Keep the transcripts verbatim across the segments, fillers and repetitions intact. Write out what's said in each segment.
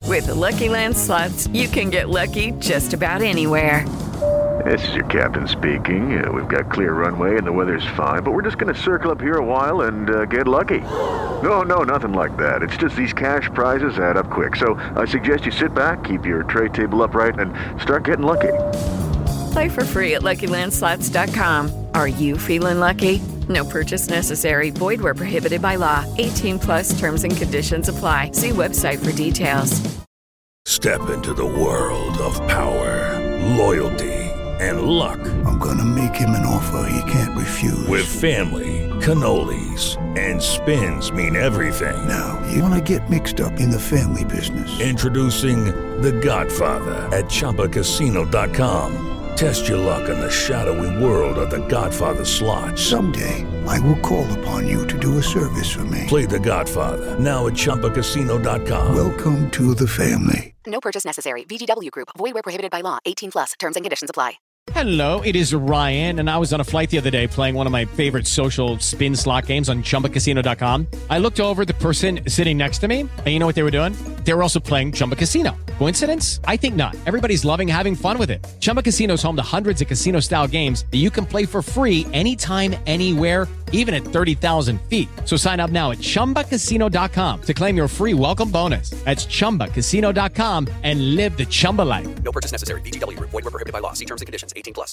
With the Lucky Land Slots, you can get lucky just about anywhere. This is your captain speaking. Uh, we've got clear runway and the weather's fine, but we're just going to circle up here a while and uh, get lucky. No, no, nothing like that. It's just these cash prizes add up quick. So I suggest you sit back, keep your tray table upright, and start getting lucky. Play for free at Lucky Land Slots dot com. Are you feeling lucky? No purchase necessary. Void where prohibited by law. eighteen plus terms and conditions apply. See website for details. Step into the world of power, loyalty, and luck. I'm gonna make him an offer he can't refuse. With family, cannolis, and spins mean everything. Now, you wanna get mixed up in the family business. Introducing The Godfather at Chumba Casino dot com. Test your luck in the shadowy world of The Godfather slot. Someday, I will call upon you to do a service for me. Play The Godfather, now at Chumba Casino dot com. Welcome to the family. No purchase necessary. V G W Group. Void where prohibited by law. eighteen plus. Terms and conditions apply. Hello, it is Ryan, and I was on a flight the other day playing one of my favorite social spin slot games on Chumba Casino dot com. I looked over at the person sitting next to me, and you know what they were doing? They were also playing Chumba Casino. Coincidence? I think not. Everybody's loving having fun with it. Chumba Casino is home to hundreds of casino-style games that you can play for free anytime, anywhere, even at thirty thousand feet. So sign up now at Chumba Casino dot com to claim your free welcome bonus. That's Chumba Casino dot com and live the Chumba life. No purchase necessary. V G W Group. Void where prohibited by law. See terms and conditions. eighteen plus.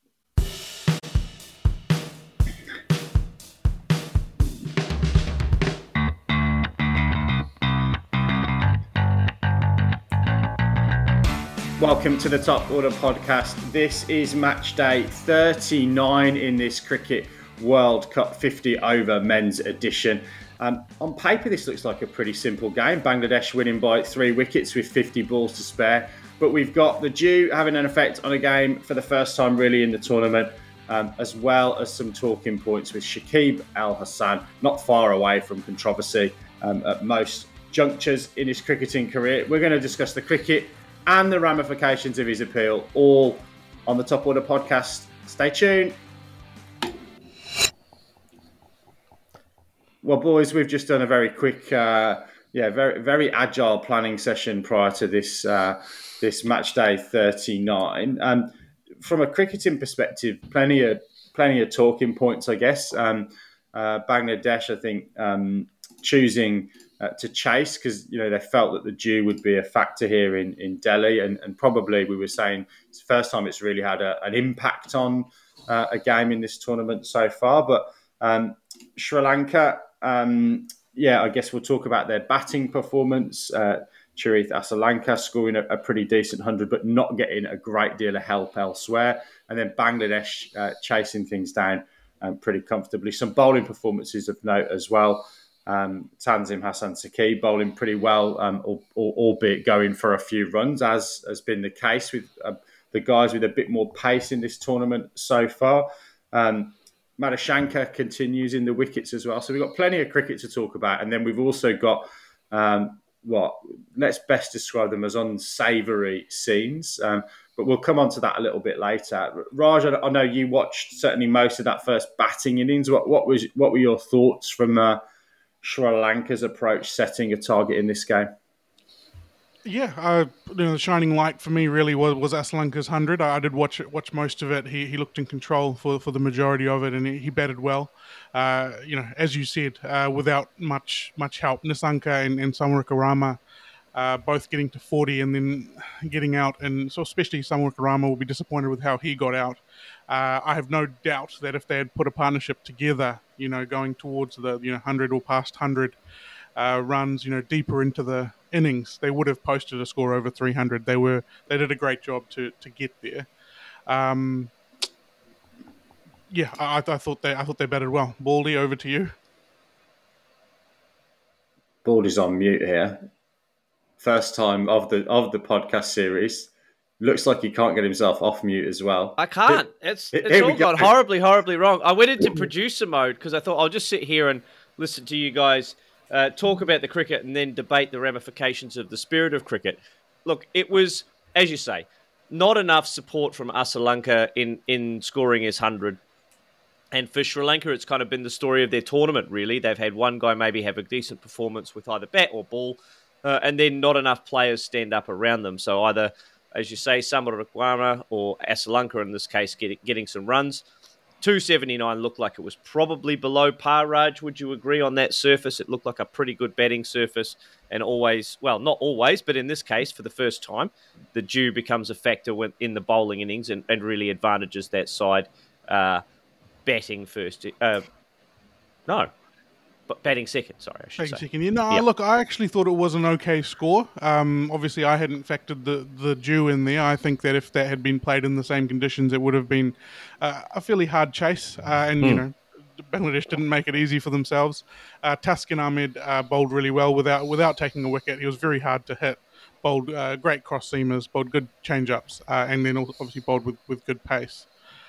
Welcome to the Top Order podcast. This is match day thirty-nine in this Cricket World Cup fifty over men's edition. Um, on paper, this looks like a pretty simple game. Bangladesh winning by three wickets with fifty balls to spare. But we've got the dew having an effect on a game for the first time really in the tournament, um, as well as some talking points with Shakib Al Hasan, not far away from controversy um, at most junctures in his cricketing career. We're going to discuss the cricket and the ramifications of his appeal, all on the Top Order podcast. Stay tuned. Well, boys, we've just done a very quick, uh, yeah, very very agile planning session prior to this uh, this match day thirty-nine. Um, from a cricketing perspective, plenty of plenty of talking points, I guess. Um, uh, Bangladesh, I think, um, choosing Uh, to chase because you know they felt that the dew would be a factor here in, in Delhi, and, and probably we were saying it's the first time it's really had a, an impact on uh, a game in this tournament so far. But um, Sri Lanka, um, yeah, I guess we'll talk about their batting performance. Uh, Charith Asalanka scoring a, a pretty decent hundred, but not getting a great deal of help elsewhere. And then Bangladesh uh, chasing things down um, pretty comfortably. Some bowling performances of note as well. Um, Tanzim Hassan Saqib bowling pretty well, um, albeit going for a few runs, as has been the case with uh, the guys with a bit more pace in this tournament so far. Um, Madhushanka continues in the wickets as well. So we've got plenty of cricket to talk about. And then we've also got um, what, let's best describe them as unsavoury scenes. Um, but we'll come on to that a little bit later. Raj, I know you watched certainly most of that first batting innings. What, what was what were your thoughts from uh, Sri Lanka's approach setting a target in this game? Yeah, uh, you know, the shining light for me really was, was Asalanka's hundred. I, I did watch it, watch most of it. He he looked in control for, for the majority of it, and he, he batted well. Uh, you know, as you said, uh, without much much help, Nissanka and, and Samarakarama uh, both getting to forty and then getting out, and so especially Samarakarama will be disappointed with how he got out. Uh, I have no doubt that if they had put a partnership together, you know, going towards the you know hundred or past hundred uh, runs, you know, deeper into the innings, they would have posted a score over three hundred. They were they did a great job to to get there. Um, yeah, I, I thought they I thought they batted well. Baldy, over to you. Baldy's on mute here. First time of the of the podcast series. Looks like he can't get himself off mute as well. I can't. It's it's all gone horribly, horribly wrong. I went into producer mode because I thought I'll just sit here and listen to you guys uh, talk about the cricket and then debate the ramifications of the spirit of cricket. Look, it was, as you say, not enough support from Asalanka in, in scoring his hundred. And for Sri Lanka, it's kind of been the story of their tournament, really. They've had one guy maybe have a decent performance with either bat or ball. uh, and then not enough players stand up around them. So either, as you say, Samura Rukwama or Asalanka in this case getting, getting some runs. two seventy-nine looked like it was probably below par, Raj. Would you agree on that surface? It looked like a pretty good betting surface, and always, well, not always, but in this case, for the first time, the dew becomes a factor when, in the bowling innings and, and really advantages that side uh, batting first. Uh, no, but batting second, sorry, I should batting say. second, yeah. No, Yep. look, I actually thought it was an okay score. Um, obviously, I hadn't factored the, the dew in there. I think that if that had been played in the same conditions, it would have been uh, a fairly hard chase. Uh, and, mm. you know, Bangladesh didn't make it easy for themselves. Uh, Taskin Ahmed uh, bowled really well without without taking a wicket. He was very hard to hit. Bowled uh, great cross seamers, bowled good change-ups, uh, and then obviously bowled with, with good pace.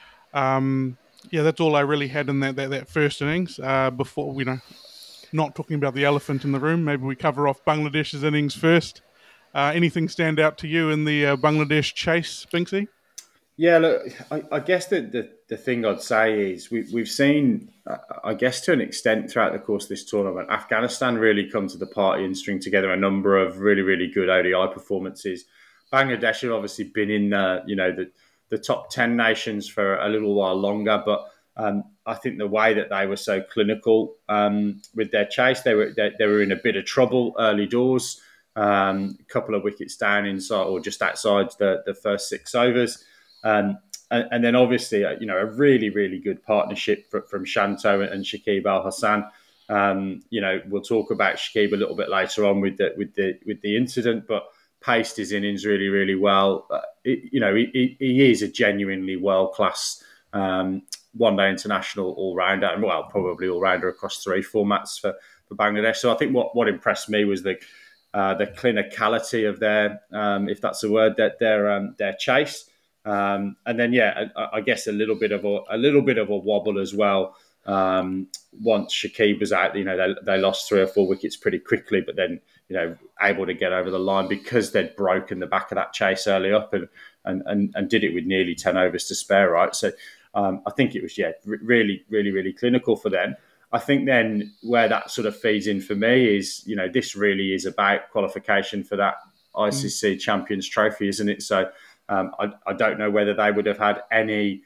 Um, yeah, that's all I really had in that, that, that first innings uh, before, you know, not talking about the elephant in the room. Maybe we cover off Bangladesh's innings first. Uh, anything stand out to you in the uh, Bangladesh chase, Binksy? Yeah, look, I, I guess the, the, the thing I'd say is we, we've seen, uh, I guess to an extent throughout the course of this tournament, Afghanistan really come to the party and string together a number of really, really good O D I performances. Bangladesh have obviously been in the, you know, the, the top ten nations for a little while longer, but Um, I think the way that they were so clinical um, with their chase, they were they, they were in a bit of trouble early doors. Um, a couple of wickets down inside or just outside the, the first six overs, um, and, and then obviously you know a really really good partnership for, from Shanto and Shakib Al Hassan. Um, you know we'll talk about Shakib a little bit later on with the with the with the incident, but paced his innings really really well. Uh, it, you know he, he is a genuinely world class. Um, one-day international all-rounder, and well, probably all-rounder across three formats for, for Bangladesh. So I think what, what impressed me was the uh, the clinicality of their, um, if that's a word, that their um, their chase, um, and then yeah, I, I guess a little bit of a, a little bit of a wobble as well. Um, once Shakib was out, you know, they, they lost three or four wickets pretty quickly, but then you know able to get over the line because they'd broken the back of that chase early up and and and, and did it with nearly ten overs to spare, right? So. Um, I think it was, yeah, really, really, really clinical for them. I think then where that sort of feeds in for me is, you know, this really is about qualification for that I C C mm. Champions Trophy, isn't it? So um, I, I don't know whether they would have had any,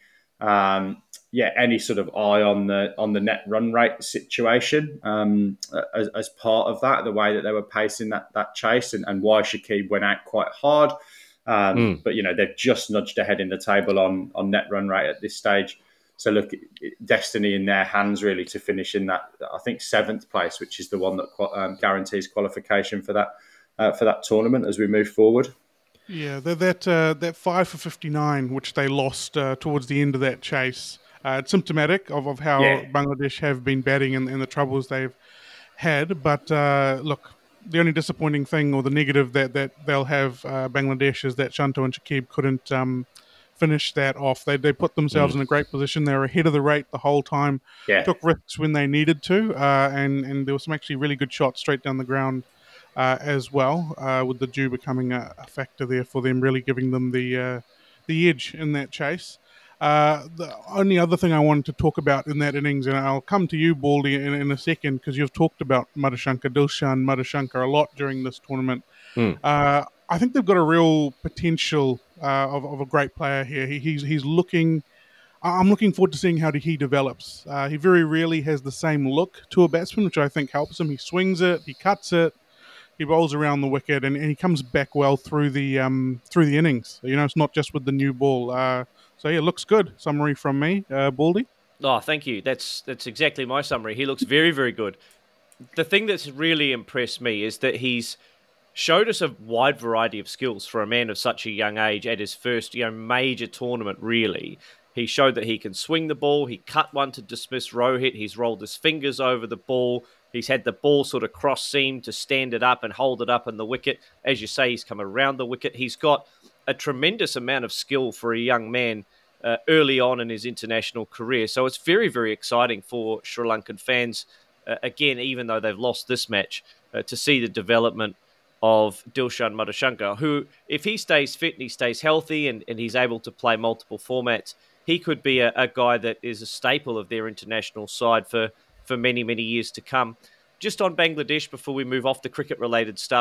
um, yeah, any sort of eye on the on the net run rate situation um, as, as part of that, the way that they were pacing that that chase and, and why Shakib went out quite hard. Um, mm. But, you know, they've just nudged ahead in the table on, on net run rate at this stage. So, look, destiny in their hands, really, to finish in that, I think, seventh place, which is the one that um, guarantees qualification for that uh, for that tournament as we move forward. Yeah, that that, uh, that five for fifty-nine, which they lost uh, towards the end of that chase, uh, it's symptomatic of, of how yeah. Bangladesh have been batting and, and the troubles they've had. But, uh, look... The only disappointing thing or the negative that, that they'll have uh, Bangladesh is that Shanto and Shakib couldn't um, finish that off. They they put themselves mm. in a great position. They were ahead of the rate the whole time. Yeah. Took risks when they needed to, uh, and, and there were some actually really good shots straight down the ground uh, as well, uh, with the dew becoming a, a factor there for them, really giving them the, uh, the edge in that chase. Uh, the only other thing I wanted to talk about in that innings, and I'll come to you, Baldy, in, in a second, because you've talked about Madhushankar, Dilshan Madhushankar a lot during this tournament. Mm. Uh, I think they've got a real potential uh, of, of a great player here. He, he's he's looking. I'm looking forward to seeing how he develops. Uh, he very rarely has the same look to a batsman, which I think helps him. He swings it, he cuts it, he bowls around the wicket, and, and he comes back well through the um, through the innings. You know, it's not just with the new ball. Uh, So, yeah, looks good. Summary from me, uh, Baldy. Oh, thank you. That's that's exactly my summary. He looks very, very good. The thing that's really impressed me is that he's showed us a wide variety of skills for a man of such a young age at his first, you know, major tournament, really. He showed that he can swing the ball. He cut one to dismiss Rohit. He's rolled his fingers over the ball. He's had the ball sort of cross-seam to stand it up and hold it up in the wicket. As you say, he's come around the wicket. He's got a tremendous amount of skill for a young man uh, early on in his international career. So it's very, very exciting for Sri Lankan fans, uh, again, even though they've lost this match, uh, to see the development of Dilshan Madhushankar, who, if he stays fit and he stays healthy and, and he's able to play multiple formats, he could be a, a guy that is a staple of their international side for, for many, many years to come. Just on Bangladesh, before we move off the cricket-related stuff,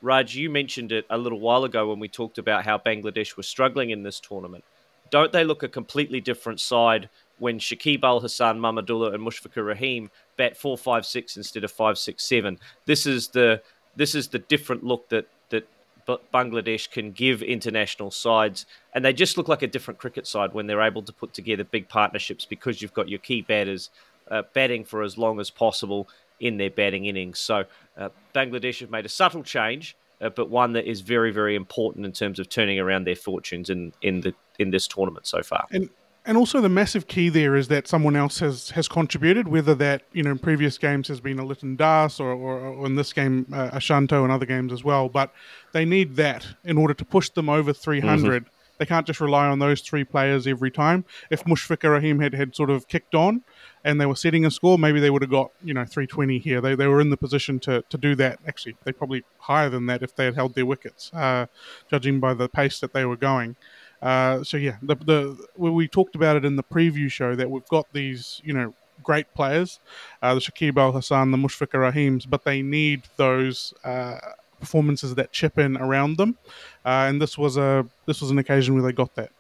Raj, you mentioned it a little while ago when we talked about how Bangladesh was struggling in this tournament. Don't they look a completely different side when Shakib Al Hassan, Mahmudullah, and Mushfiqur Rahim bat four five six instead of five six seven? This is the this is the different look that that Bangladesh can give international sides, and they just look like a different cricket side when they're able to put together big partnerships because you've got your key batters uh, batting for as long as possible in their batting innings. So uh, Bangladesh have made a subtle change, uh, but one that is very, very important in terms of turning around their fortunes in in the in this tournament so far. And and also the massive key there is that someone else has, has contributed, whether that, you know, in previous games has been a Lytton Das or, or, or in this game uh, Ashanto and other games as well. But they need that in order to push them over three hundred. Mm-hmm. They can't just rely on those three players every time. If Mushfiqur Rahim had, had sort of kicked on and they were setting a score, maybe they would have got, you know, three twenty here. They they were in the position to, to do that. Actually, they probably higher than that if they had held their wickets, uh, judging by the pace that they were going. Uh, so yeah, the the we talked about it in the preview show that we've got these, you know, great players, uh, the Shakib Al Hassan, the Mushfiqur Rahims, but they need those uh, performances that chip in around them, uh, and this was a this was an occasion where they got that.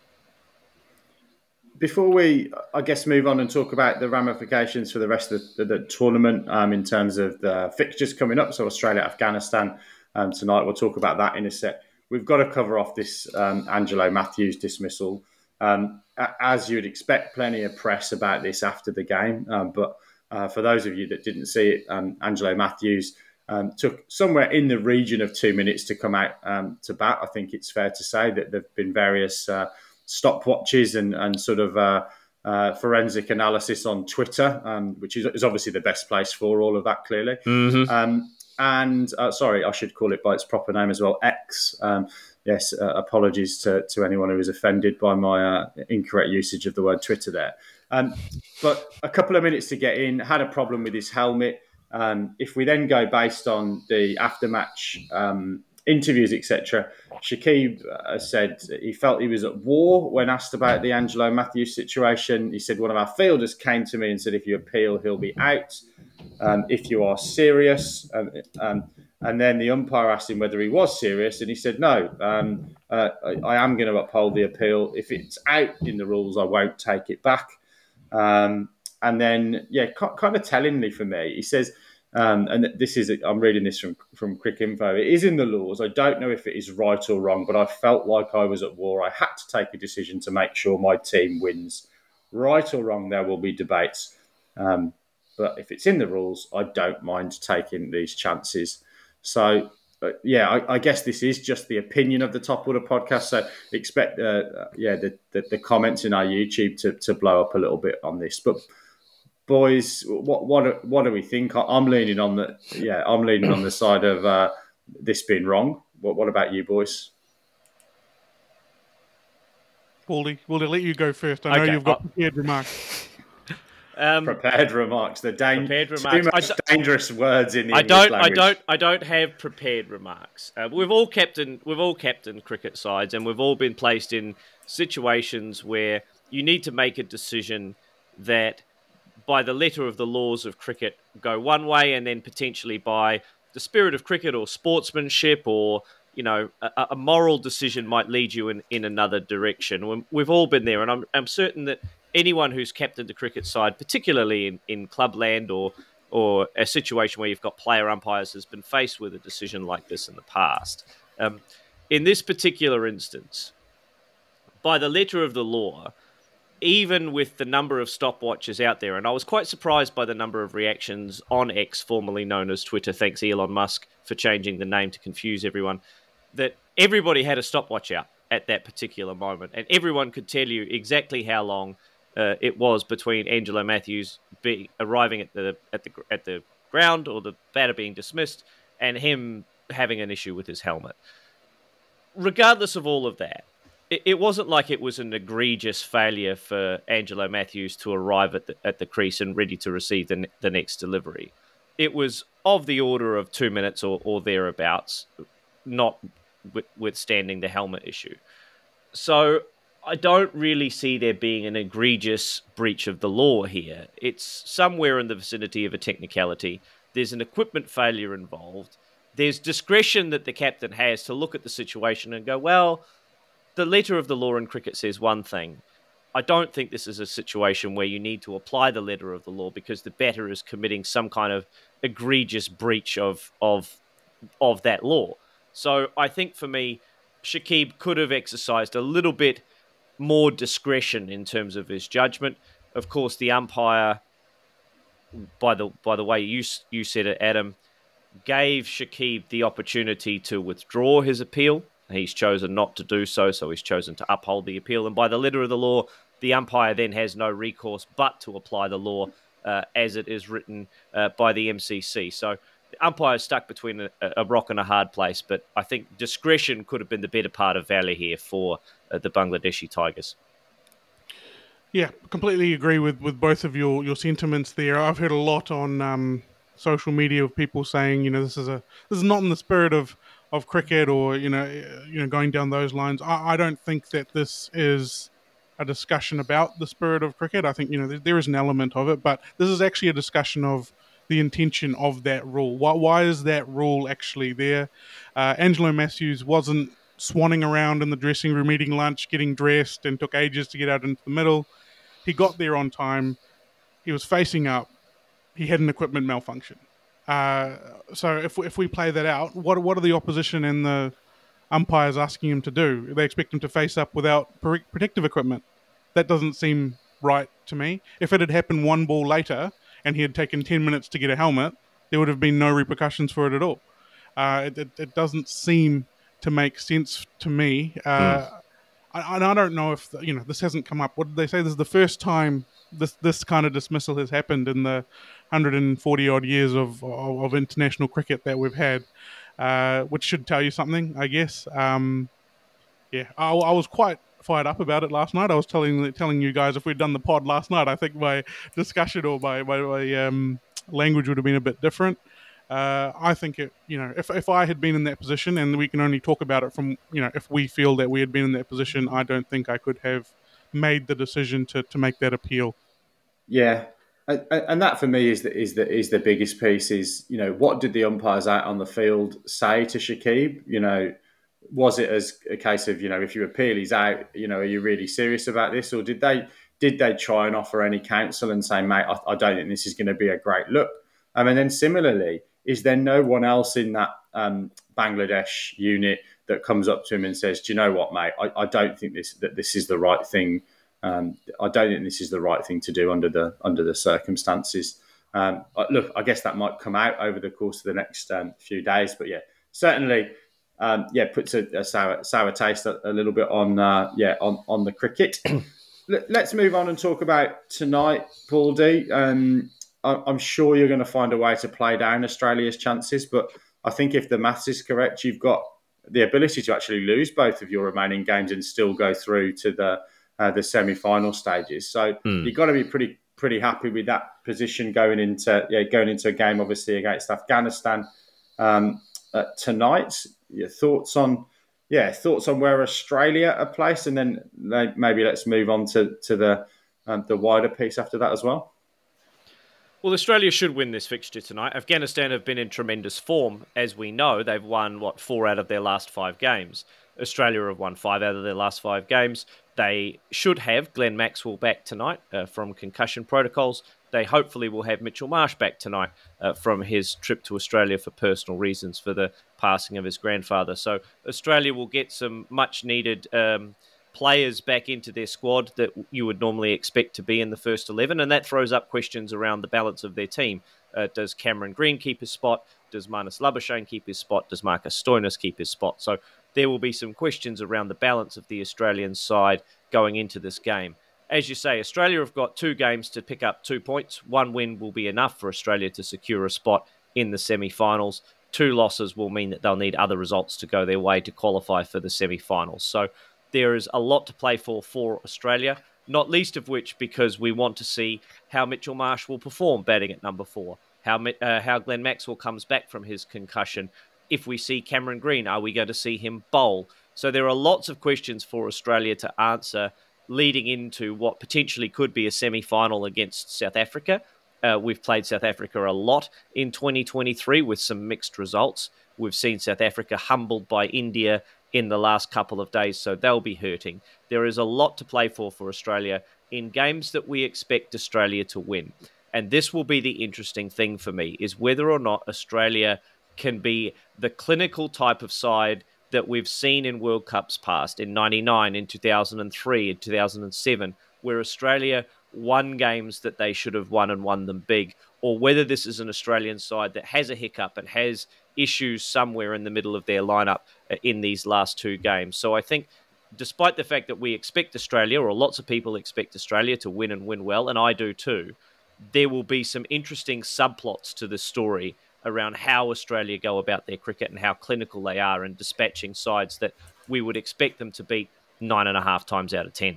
Before we, I guess, move on and talk about the ramifications for the rest of the, the, the tournament um, in terms of the fixtures coming up, so Australia, Afghanistan um, tonight, we'll talk about that in a sec. We've got to cover off this um, Angelo Matthews dismissal. Um, as you'd expect, plenty of press about this after the game. Um, but uh, for those of you that didn't see it, um, Angelo Matthews um, took somewhere in the region of two minutes to come out um, to bat. I think it's fair to say that there have been various uh, stopwatches and, and sort of uh, uh, forensic analysis on Twitter, um, which is, is obviously the best place for all of that, clearly. Mm-hmm. Um, And uh, sorry, I should call it by its proper name as well, X. Um, yes, uh, apologies to, to anyone who was offended by my uh, incorrect usage of the word Twitter there. Um, but a couple of minutes to get in, had a problem with his helmet. Um, if we then go based on the after-match um, interviews, et cetera, Shakib uh, said he felt he was at war when asked about the Angelo Matthews situation. He said, one of our fielders came to me and said, if you appeal, he'll be out. Um, if you are serious, um, um, and then the umpire asked him whether he was serious, and he said, no, um, uh, I, I am going to uphold the appeal. If it's out in the rules, I won't take it back. Um, and then, yeah, kind of tellingly for me, he says, um, and this is, I'm reading this from, from Quick Info, it is in the laws. I don't know if it is right or wrong, but I felt like I was at war. I had to take a decision to make sure my team wins. Right or wrong, there will be debates. Um, But if it's in the rules, I don't mind taking these chances. So, uh, yeah, I, I guess this is just the opinion of the Top Order podcast. So expect, uh, yeah, the, the, the comments in our YouTube to, to blow up a little bit on this. But boys, what what what do we think? I'm leaning on the yeah, I'm leaning on the side of uh, this being wrong. What what about you, boys? Baldy, we'll let you go first. I know okay, you've got I'll... prepared remarks. Um, prepared remarks. The dang- prepared remarks. Two most dangerous words in the I English don't. language. I don't. I don't have prepared remarks. Uh, we've all captained. We've all captained cricket sides, and we've all been placed in situations where you need to make a decision that, by the letter of the laws of cricket, go one way, and then potentially by the spirit of cricket or sportsmanship or you know a, a moral decision might lead you in, in another direction. We've all been there, and I'm I'm certain that anyone who's captained the cricket side, particularly in, in clubland or or a situation where you've got player umpires, has been faced with a decision like this in the past. Um, in this particular instance, by the letter of the law, even with the number of stopwatches out there, and I was quite surprised by the number of reactions on X, formerly known as Twitter, thanks Elon Musk for changing the name to confuse everyone, that everybody had a stopwatch out at that particular moment, and everyone could tell you exactly how long Uh, it was between Angelo Matthews be, arriving at the at the at the ground or the batter being dismissed and him having an issue with his helmet. Regardless of all of that, it, it wasn't like it was an egregious failure for Angelo Matthews to arrive at the at the crease and ready to receive the the next delivery. It was of the order of two minutes or, or thereabouts, not withstanding the helmet issue. So I don't really see there being an egregious breach of the law here. It's somewhere in the vicinity of a technicality. There's an equipment failure involved. there's discretion that the captain has to look at the situation and go, well, the letter of the law in cricket says one thing. I don't think this is a situation where you need to apply the letter of the law because the batter is committing some kind of egregious breach of of of that law. So I think for me, Shakib could have exercised a little bit more discretion in terms of his judgment. Of course, the umpire, by the by the way you you said it, Adam, gave Shakib the opportunity to withdraw his appeal. He's chosen not to do so, so he's chosen to uphold the appeal. And by the letter of the law, the umpire then has no recourse but to apply the law uh, as it is written uh, by the M C C. So the umpire is stuck between a, a rock and a hard place, but I think discretion could have been the better part of valor here for uh, the Bangladeshi Tigers. Yeah, completely agree with, with both of your, your sentiments there. I've heard a lot on um, social media of people saying, you know, this is a this is not in the spirit of, of cricket, or you know, you know, going down those lines. I, I don't think that this is a discussion about the spirit of cricket. I think, you know, there, there is an element of it, but this is actually a discussion of the intention of that rule. Why, why is that rule actually there? Uh, Angelo Matthews wasn't swanning around in the dressing room, eating lunch, getting dressed, and took ages to get out into the middle. He got there on time. He was facing up. He had an equipment malfunction. Uh, so if if we play that out, what what are the opposition and the umpires asking him to do? They expect him to face up without protective equipment. That doesn't seem right to me. If it had happened one ball later and he had taken ten minutes to get a helmet, there would have been no repercussions for it at all. Uh, it, it, it doesn't seem to make sense to me. Uh, mm. I, and I don't know if, you know, this hasn't come up. What did they say? This is the first time this this kind of dismissal has happened in the one hundred forty odd years of, of, of international cricket that we've had, uh, which should tell you something, I guess. Um, yeah, I, I was quite fired up about it last night. I was telling telling you guys, if we'd done the pod last night, I think my discussion or my, my, my um, language would have been a bit different. Uh, I think it, you know, if if I had been in that position, and we can only talk about it from, you know, if we feel that we had been in that position, I don't think I could have made the decision to, to make that appeal. Yeah, and, and that for me is the is the is the biggest piece. Is, you know, what did the umpires out on the field say to Shakib? You know, was it as a case of, you know, if you appeal, he's out. You know, are you really serious about this, or did they did they try and offer any counsel and say, mate, I, I don't think this is going to be a great look? Um, and then similarly, is there no one else in that um, Bangladesh unit that comes up to him and says, do you know what, mate, I, I don't think this that this is the right thing. Um, I don't think this is the right thing to do under the under the circumstances. Um, look, I guess that might come out over the course of the next um, few days. But yeah, certainly, um, yeah, puts a, a sour sour taste a, a little bit on uh, yeah on, on the cricket. Let's move on and talk about tonight, Paul D. Um, I'm sure you're going to find a way to play down Australia's chances, but I think if the maths is correct, you've got the ability to actually lose both of your remaining games and still go through to the uh, the semi-final stages. So mm. you've got to be pretty pretty happy with that position going into yeah going into a game, obviously, against Afghanistan um, uh, tonight. Your thoughts on yeah thoughts on where Australia are placed, and then maybe let's move on to to the um, the wider piece after that as well. Well, Australia should win this fixture tonight. Afghanistan have been in tremendous form. As we know, they've won, what, four out of their last five games. Australia have won five out of their last five games. They should have Glenn Maxwell back tonight uh, from concussion protocols. They hopefully will have Mitchell Marsh back tonight uh, from his trip to Australia for personal reasons for the passing of his grandfather. So Australia will get some much-needed Um, players back into their squad that you would normally expect to be in the first eleven, and that throws up questions around the balance of their team. Uh, does Cameron Green keep his spot? Does Marnus Labuschagne keep his spot? Does Marcus Stoinis keep his spot? So there will be some questions around the balance of the Australian side going into this game. As you say, Australia have got two games to pick up two points. One win will be enough for Australia to secure a spot in the semi-finals. Two losses will mean that they'll need other results to go their way to qualify for the semi-finals. So there is a lot to play for for Australia, not least of which because we want to see how Mitchell Marsh will perform batting at number four, how uh, how Glenn Maxwell comes back from his concussion. If we see Cameron Green, are we going to see him bowl? So there are lots of questions for Australia to answer leading into what potentially could be a semi-final against South Africa. Uh, we've played South Africa a lot in twenty twenty-three with some mixed results. We've seen South Africa humbled by India in the last couple of days, so they'll be hurting. There is a lot to play for for Australia in games that we expect Australia to win. And this will be the interesting thing for me, is whether or not Australia can be the clinical type of side that we've seen in World Cups past, in ninety-nine, in two thousand three, in two thousand seven, where Australia won games that they should have won and won them big, or whether this is an Australian side that has a hiccup and has issues somewhere in the middle of their lineup in these last two games. So I think despite the fact that we expect Australia, or lots of people expect Australia to win and win well, and I do too, there will be some interesting subplots to the story around how Australia go about their cricket and how clinical they are in dispatching sides that we would expect them to beat nine and a half times out of ten.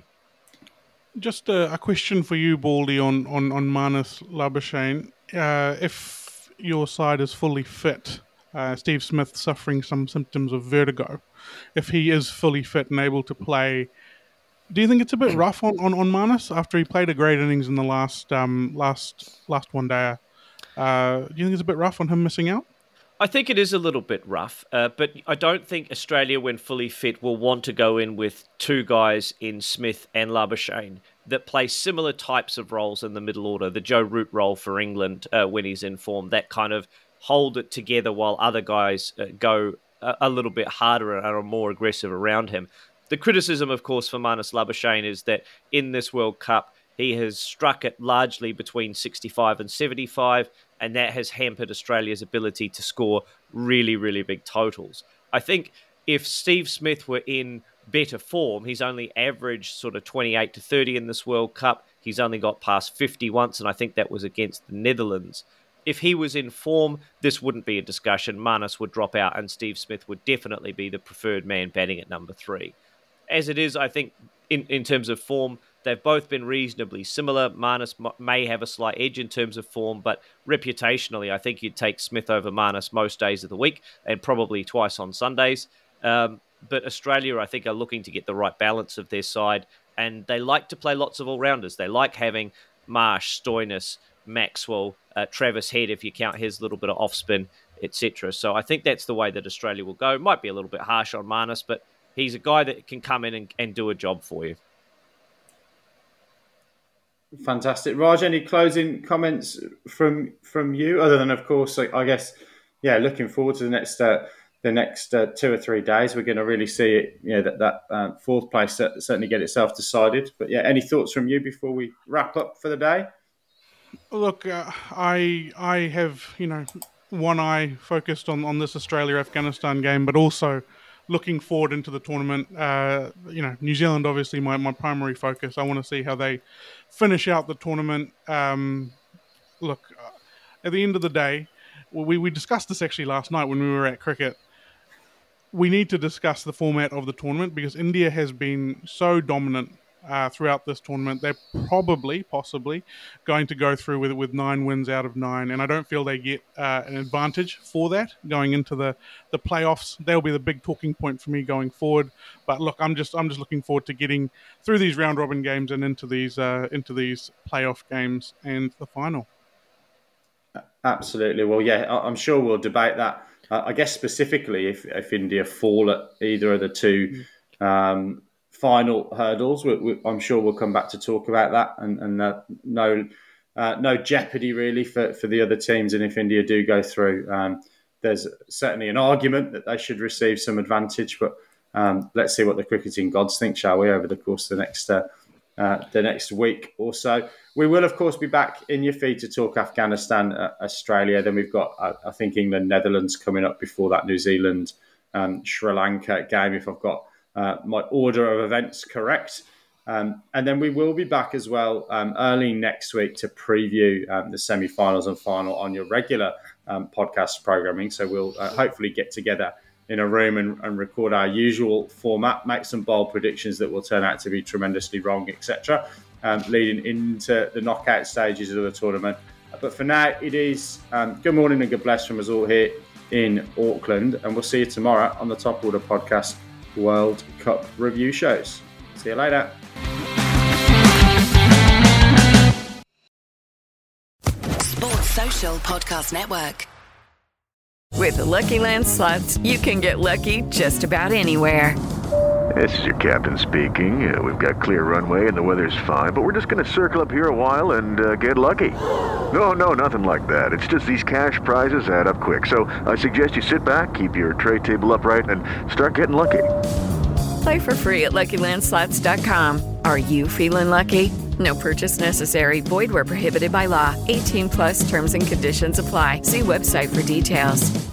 Just a, a question for you, Baldy, on, on, on Marnus Labuschagne. Uh, if your side is fully fit, uh, Steve Smith suffering some symptoms of vertigo, if he is fully fit and able to play, do you think it's a bit rough on, on, on Marnus after he played a great innings in the last um, last last one day? Uh, do you think it's a bit rough on him missing out? I think it is a little bit rough, uh, but I don't think Australia, when fully fit, will want to go in with two guys in Smith and Labuschagne that play similar types of roles in the middle order. The Joe Root role for England uh, when he's in form, that kind of hold it together while other guys uh, go a, a little bit harder and are more aggressive around him. The criticism, of course, for Marnus Labuschagne is that in this World Cup, he has struck it largely between sixty-five and seventy-five, and that has hampered Australia's ability to score really, really big totals. I think if Steve Smith were in better form, he's only averaged sort of twenty-eight to thirty in this World Cup. He's only got past fifty once, and I think that was against the Netherlands. If he was in form, this wouldn't be a discussion. Marnus would drop out, and Steve Smith would definitely be the preferred man batting at number three. As it is, I think, in, in terms of form, they've both been reasonably similar. Marnus m- may have a slight edge in terms of form, but reputationally, I think you'd take Smith over Marnus most days of the week and probably twice on Sundays. Um, but Australia, I think, are looking to get the right balance of their side, and they like to play lots of all-rounders. They like having Marsh, Stoinis, Maxwell, uh, Travis Head, if you count his little bit of off-spin, et cetera. So I think that's the way that Australia will go. It might be a little bit harsh on Marnus, but he's a guy that can come in and, and do a job for you. Fantastic. Raj, any closing comments from from you, other than, of course, I guess, yeah, looking forward to the next uh, the next uh, two or three days. We're going to really see it, you know, that, that uh, fourth place certainly get itself decided. But yeah, any thoughts from you before we wrap up for the day? Look, uh, I I have, you know, one eye focused on, on this Australia-Afghanistan game, but also looking forward into the tournament. Uh, you know, New Zealand, obviously, my, my primary focus. I want to see how they finish out the tournament. Um, look, uh, at the end of the day, we, we discussed this actually last night when we were at cricket. We need to discuss the format of the tournament because India has been so dominant uh, throughout this tournament. They're probably, possibly, going to go through with with nine wins out of nine, and I don't feel they get uh, an advantage for that going into the, the playoffs. That'll be the big talking point for me going forward. But look, I'm just I'm just looking forward to getting through these round robin games and into these uh, into these playoff games and the final. Absolutely. Well, yeah, I'm sure we'll debate that. Uh, I guess specifically if if India fall at either of the two um, final hurdles, we, we, I'm sure we'll come back to talk about that, and, and uh, no uh, no jeopardy really for, for the other teams. And if India do go through, um, there's certainly an argument that they should receive some advantage. But um, let's see what the cricketing gods think, shall we, over the course of the next uh, uh, the next week or so. We will, of course, be back in your feed to talk Afghanistan, uh, Australia. Then we've got, uh, I think, England, Netherlands coming up before that New Zealand, um, Sri Lanka game, if I've got Uh, my order of events correct. Um, and then we will be back as well um, early next week to preview um, the semi-finals and final on your regular um, podcast programming. So we'll uh, hopefully get together in a room and, and record our usual format, make some bold predictions that will turn out to be tremendously wrong, et cetera, um, leading into the knockout stages of the tournament. But for now, it is um, good morning and good bless from us all here in Auckland. And we'll see you tomorrow on the Top Order Podcast World Cup review shows. See you later. Official Podcast Network. With the Lucky Land Slots, you can get lucky just about anywhere. This is your captain speaking. Uh, we've got clear runway and the weather's fine, but we're just going to circle up here a while and uh, get lucky. No, no, nothing like that. It's just these cash prizes add up quick. So I suggest you sit back, keep your tray table upright, and start getting lucky. Play for free at Lucky Land Slots dot com. Are you feeling lucky? No purchase necessary. Void where prohibited by law. eighteen plus terms and conditions apply. See website for details.